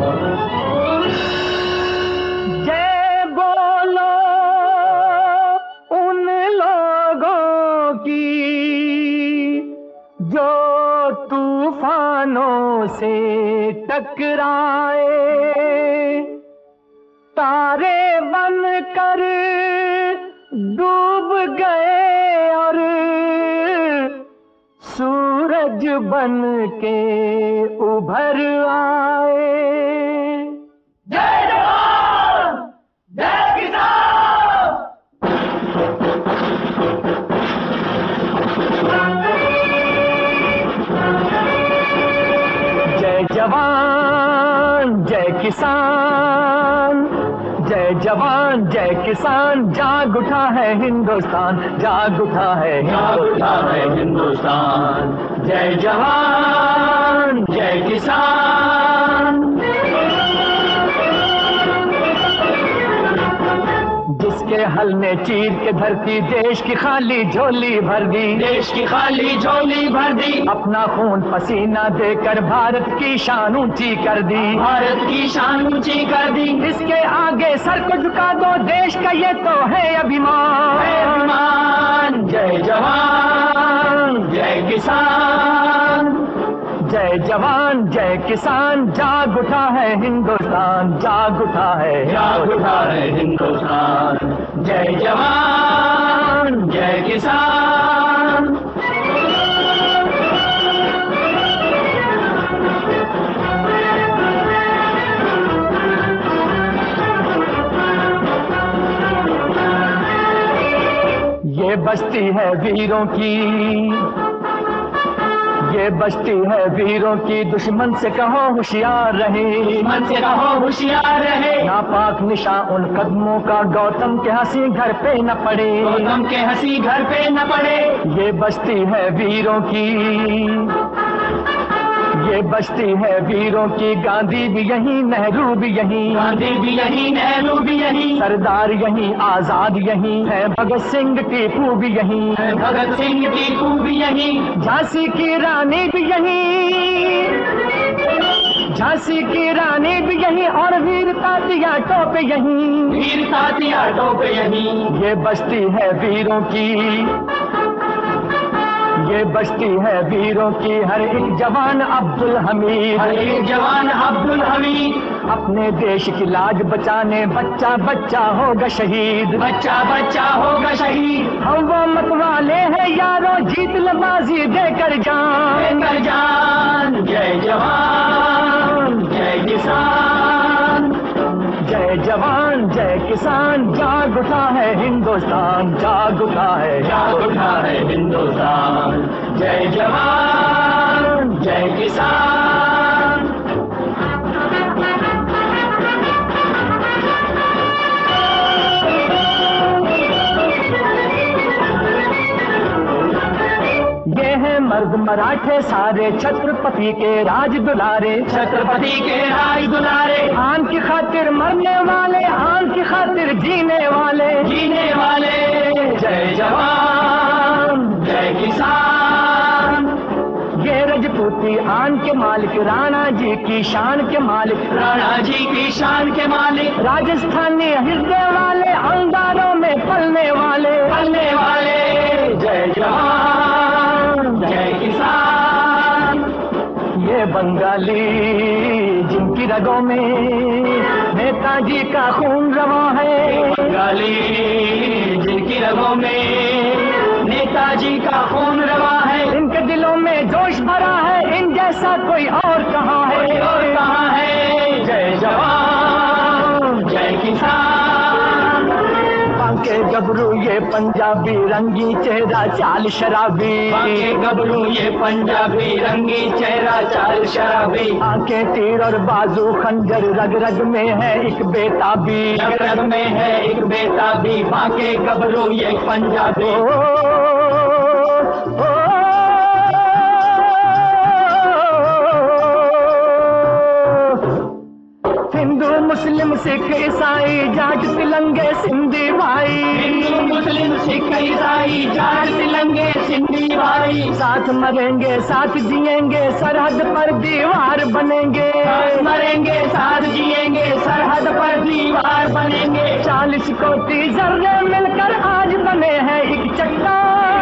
जय बोलो उन लोगों की जो तूफानों से टकराए, तारे बनकर डूब गए और सूरज बन के उभर आए। जय जवान जय किसान। जय जवान जय किसान, जय जवान जय किसान। जाग उठा है हिंदुस्तान, जाग उठा है, जाग उठा है हिंदुस्तान। जय जवान जय किसान। जिसके हल ने चीर के धरती देश की खाली झोली भर दी, देश की खाली झोली भर दी। अपना खून पसीना देकर भारत की शान ऊंची कर दी, भारत की शान ऊंची कर दी। इसके आगे सर को झुका दो, देश का ये तो है अभिमान, है अभिमान। जय जवान जय किसान, जय जवान जय किसान। जाग उठा है हिंदुस्तान, जाग उठा है, जाग उठा है हिंदुस्तान। जय जवान जय किसान। ये बस्ती है वीरों की, ये बस्ती है वीरों की। दुश्मन से कहो होशियार रहे, दुश्मन से कहो होशियार रहे। नापाक निशा उन कदमों का गौतम के हंसी घर पे न पड़े, गौतम के हंसी घर पे न पड़े। ये बस्ती है वीरों की, ये बस्ती है वीरों की। गांधी भी यहीं, नेहरू भी यहीं, गांधी भी यहीं, नेहरू भी यहीं। सरदार यहीं, आजाद यहीं है। भगत सिंह टीपू भी यहीं है, भगत सिंह टीपू भी यहीं। झांसी की रानी भी यहीं, झांसी की रानी भी यहीं। और वीर तात्या टोपे यहीं, वीर तात्या टोपे यहीं। ये बस्ती है वीरों की, ये बस्ती है वीरों की। हर एक जवान अब्दुल हमीद, हर एक जवान अब्दुल हमीद। अपने देश की लाज बचाने बच्चा बच्चा होगा शहीद, बच्चा बच्चा होगा शहीद। हम वो मत वाले हैं यारों, जीत लबाजी देकर जान, देकर जान। जय जवान जय किसान, जय जवान जय किसान। जाग उठा है हिंदुस्तान, जाग उठा है, जाग उठा है हिंदुस्तान। जय जवान जय किसान। ये है मर्द मराठे सारे, छत्रपति के राज दुलारे, छत्रपति के राज दुलारे। आन की खातिर मरने वाले, आन की खातिर जीने वाले, जीने वाले। जय जवान जय किसान। ये रजपूती आन के मालिक, राणा जी की शान के मालिक, राणा जी की शान के मालिक। राजस्थानी हृदय वाले, अंगारों में पलने वाले, पलने वाले। जय जवान जय किसान। ये बंगाली जिनकी रगों में नेताजी का खून रवा है, बंगाली जिनकी रगों में नेताजी का खून रवा है। इनके दिलों में जोश भरा है, इन जैसा कोई और कहाँ है, कोई और कहाँ है। जय जवान जय किसान। बांके गबरू ये पंजाबी, रंगी चेहरा चाल शराबी। बांके गबरू ये पंजाबी, रंगी चेहरा चाल शराबी। आंखें तीर और बाजू खंजर, रग रग में है एक बेताबी, रग रग में है एक बेताबी। बांके गबरू ये पंजाबी। हिंदू मुस्लिम सिख ईसाई, जाट तिलंगे सिंधी भाई। हिंदू मुस्लिम सिख ईसाई, जाट तिलंगे सिंधी भाई। साथ मरेंगे साथ जिएंगे, सरहद पर दीवार बनेंगे। साथ मरेंगे साथ दीवार बनेंगे। 40 कोटि जर्रे मिलकर आज बने हैं एक चट्टान।